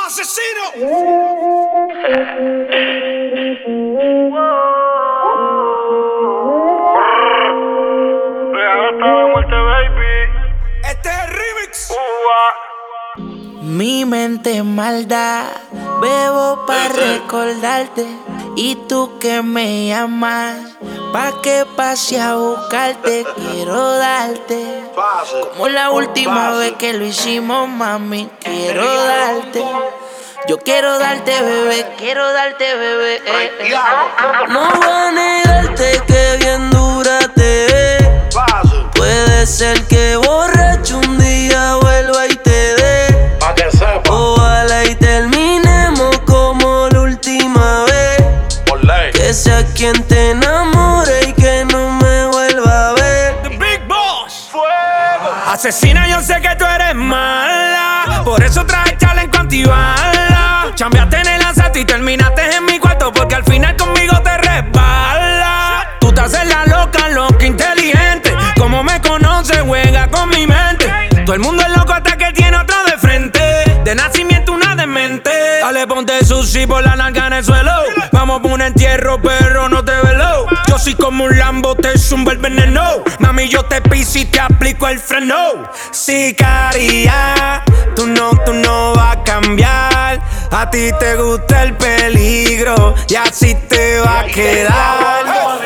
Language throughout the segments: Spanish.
asesino. Este es el remix. Mi mente es maldad, bebo pa' recordarte. Y tú que me llamas, pa' que pase a buscarte. Quiero darte, como la última vez que lo hicimos, mami. Quiero darte, yo quiero darte, bebé. Quiero darte, bebé. No voy a negarte que bien dura te ves. Puede ser que borracho un día vuelva y te dé. Ojalá y terminemos como la última vez. Que sea quien te enamore y que no me vuelva a ver. The Big Boss. Fuego. Asesina, yo sé que tú eres mala, por eso traje challenge con antibala. Chambeaste en el asalto y terminaste en mi cuarto, porque al final conmigo te resbala. Tú te haces la loca inteligente. Como me conoces, juega con mi mente. Todo el mundo es loco hasta que tiene otro de frente. De nacimiento una demente. Dale, ponte sushi por la nalga en el suelo. Vamos por un entierro, perro, no te velo. Yo soy como un Lambo, te zumba el veneno. Mami, yo te piso y te aplico el freno. Sicaria, tú no vas a cambiar. A ti te gusta el peligro y así te va a quedar.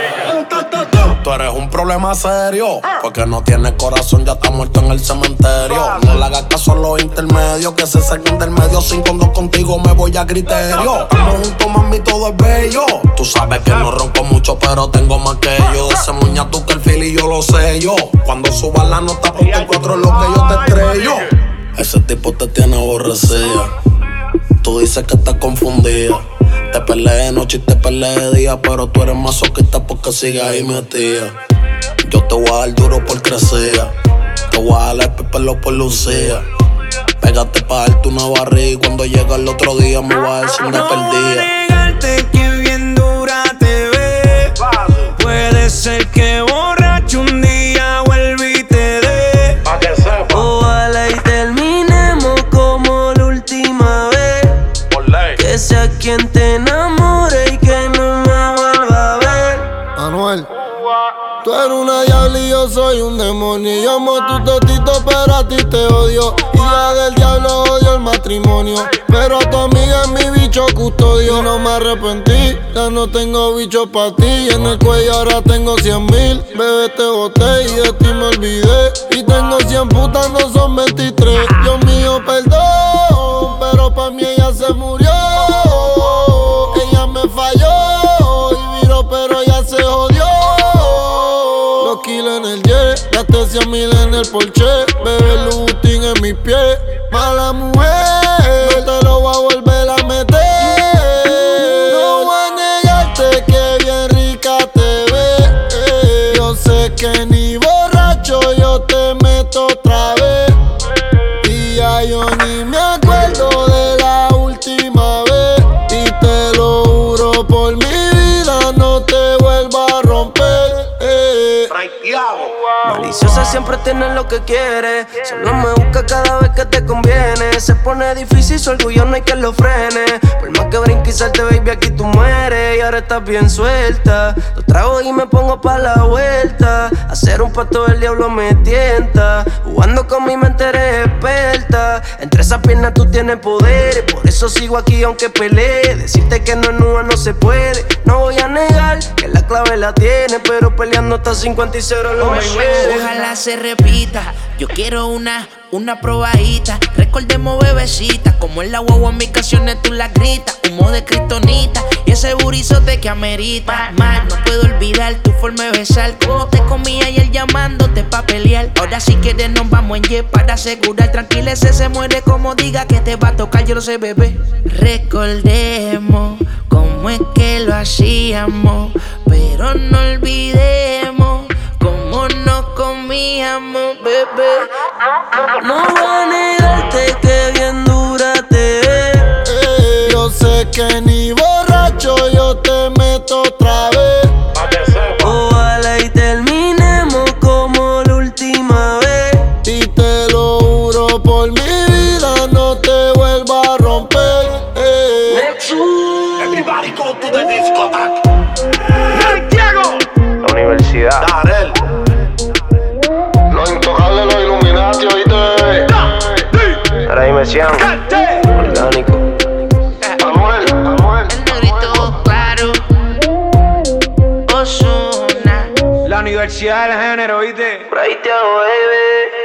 Tú eres un problema serio, porque no tienes corazón, ya está muerto en el cementerio. No le hagas caso a los intermedios, que se sacan del medio. 5-2 contigo me voy a criterio. Estamos juntos, mami, todo es bello. Tú sabes que no ronco mucho, pero tengo más que yo. De ese muña tú que el fili yo lo sé yo. Cuando subas la nota, ponte el 4 lo que yo te estrello. Ese tipo te tiene aborrecida. Tú dices que estás confundida. Te peleé de noche y te peleé de día, pero tú eres masoquista porque sigues ahí metida. Yo te voy a dar duro por crecer. Te voy a dar el pelo por lucía. Pégate pa' darte una barriga y cuando llega el otro día me voy a decir una perdida. No voy a negarte que bien dura te ves. Puede ser que borracho un día vuelva y te dé. Ojalá y terminemos como la última vez. Que sea quien te enamore y que no me vuelva a ver. Anuel, tú eres una diabla y yo soy un demonio. Yo amo tu totito, pero a ti te odio. Hija del diablo, odio el matrimonio, pero a tu amiga es mi bicho custodio. No me arrepentí, ya no tengo bicho pa' ti. En el cuello ahora tengo 100,000. Bebé, te boté y de ti me olvidé. Y tengo 100 putas, no son 23. Dios mío, perdón, pero pa' mí ella se murió. Ella me falló y viró, pero ella se jodió. Los kilos en el jet, gasté 100,000 en el Porsche. Bebé, Louboutin en mis pies. Mala mujer, no te lo voy a volver a meter. No voy a negarte que bien rica te ves. Yo sé que ni borracho yo te meto otra vez. Y ya yo ni me acuerdo de la última vez. Y te lo juro por mi vida, no te vuelvo a romper. Maliciosa siempre tiene lo que quiere. Solo me busca cada vez que te conviene. Se pone difícil, su orgullo no hay que lo frene. Por más que brinque y salte, baby, aquí tú mueres. Y ahora estás bien suelta. Lo trago y me pongo pa' la vuelta. Hacer un pacto del diablo me tienta. Jugando con mi mente eres experta. Entre esas piernas tú tienes poder. Por eso sigo aquí aunque pelee. Decirte que no es nua no se puede. No voy a negar que la clave la tiene, pero peleando hasta 50-0 lo me Ojalá se repita. Yo quiero una probadita. Recordemos bebecita, como en la guagua en mis canciones tú la gritas. Humo de kriptonita y ese burizote que amerita. Más no puedo olvidar tu forma de besar. Como te comí ayer llamándote pa' pelear. Ahora si quieres nos vamos en jet para asegurar. Tranquila, ese se muere como diga que te va a tocar. Yo lo sé, bebé. Recordemos cómo es que lo hacíamos, pero no olvidemos cómo nos comíamos, bebé. No voy a negarte que bien dura te ves. Yo sé que ni borracho yo te meto otra vez. Ojalá y terminemos como la última vez. Y te lo juro por mi vida, no te vuelvo a romper. Everybody go to the discotheque. Santiago. La universidad. Darel. Los intocables, los Illuminati, oíste. Ahora dime Cian. Orgánico. Manuel. El negrito claro. Ozuna. La universidad del género, ¿oíste? Por ahí te hago, baby.